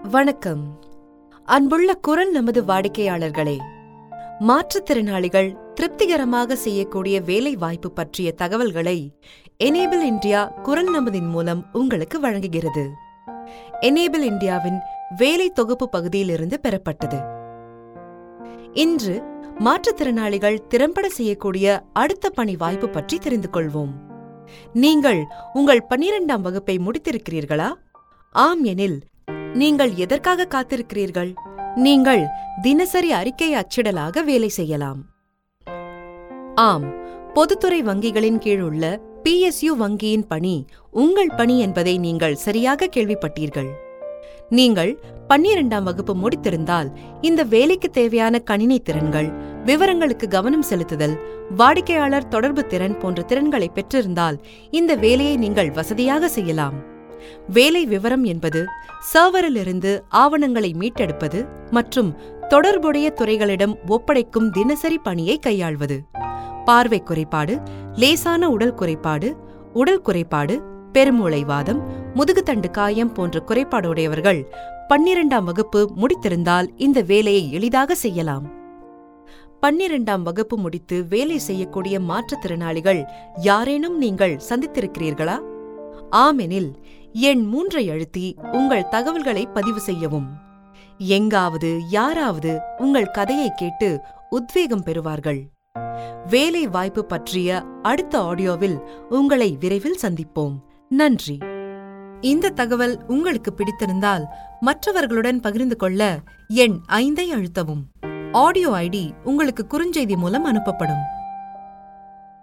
வணக்கம். அன்புள்ள குரல் நமது வாடிக்கையாளர்களே, மாற்றுத்திறனாளிகள் திருப்திகரமாக செய்யக்கூடிய வேலை வாய்ப்பு பற்றிய தகவல்களை எனேபிள் இந்தியா குரல் நமதின் மூலம் உங்களுக்கு வழங்குகிறது. எனேபிள் இந்தியாவின் வேலை தொகுப்பு பகுதியிலிருந்து பெறப்பட்டது. இன்று மாற்றுத்திறனாளிகள் திறம்பட செய்யக்கூடிய அடுத்த பணி வாய்ப்பு பற்றி தெரிந்து கொள்வோம். நீங்கள் உங்கள் 12ஆம் வகுப்பை முடித்திருக்கிறீர்களா? ஆம் எனில் நீங்கள் எதற்காக காத்திருக்கிறீர்கள்? நீங்கள் தினசரி அறிக்கை அச்சிடலாக வேலை செய்யலாம். ஆம், பொதுத்துறை வங்கிகளின் கீழ் உள்ள PSU வங்கியின் பணி உங்கள் பணி என்பதை நீங்கள் சரியாக கேள்விப்பட்டீர்கள். நீங்கள் 12ஆம் வகுப்பு முடித்திருந்தால் இந்த வேலைக்கு தேவையான கணினி திறன்கள், விவரங்களுக்கு கவனம் செலுத்துதல், வாடிக்கையாளர் தொடர்பு திறன் போன்ற திறன்களை பெற்றிருந்தால் இந்த வேலையை நீங்கள் வசதியாக செய்யலாம். வேலை விவரம் என்பது சர்வரிலிருந்து ஆவணங்களை மீட்டெடுப்பது மற்றும் தொடர்புடைய துறைகளிடம் ஒப்படைக்கும் தினசரி பணியை கையாள்வது. பார்வை குறைபாடு, லேசான உடல் குறைபாடு, பெருமூளைவாதம், முதுகுத்தண்டு காயம் போன்ற குறைபாடுடையவர்கள் 12ஆம் வகுப்பு முடித்திருந்தால் இந்த வேலையை எளிதாக செய்யலாம். 12ஆம் வகுப்பு முடித்து வேலை செய்யக்கூடிய மாற்றுத்திறனாளிகள் யாரேனும் நீங்கள் சந்தித்திருக்கிறீர்களா? ஆமெனில் எண் 3 அழுத்தி உங்கள் தகவல்களை பதிவு செய்யவும். எங்காவது யாராவது உங்கள் கதையை கேட்டு உத்வேகம் பெறுவார்கள். வேலை வாய்ப்பு பற்றிய அடுத்த ஆடியோவில் உங்களை விரைவில் சந்திப்போம். நன்றி. இந்த தகவல் உங்களுக்கு பிடித்திருந்தால் மற்றவர்களுடன் பகிர்ந்து கொள்ள எண் 5 அழுத்தவும். ஆடியோ ஐடி உங்களுக்கு குறுஞ்செய்தி மூலம் அனுப்பப்படும்.